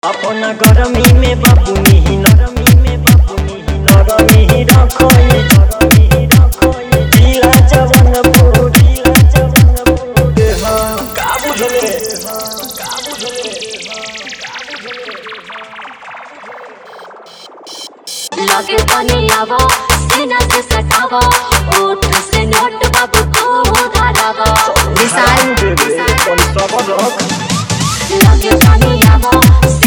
अपना गरमी में बाबूनी ही नरमी में बाबूनी ही नरमी ही रखोई ढीला जवानपुर हाँ का बुझले लगे पानी आवो सीना से सटावो ओठ से नोट बाबू को धरावो विशाल बेबे कौन सब रख लगे पानी आवो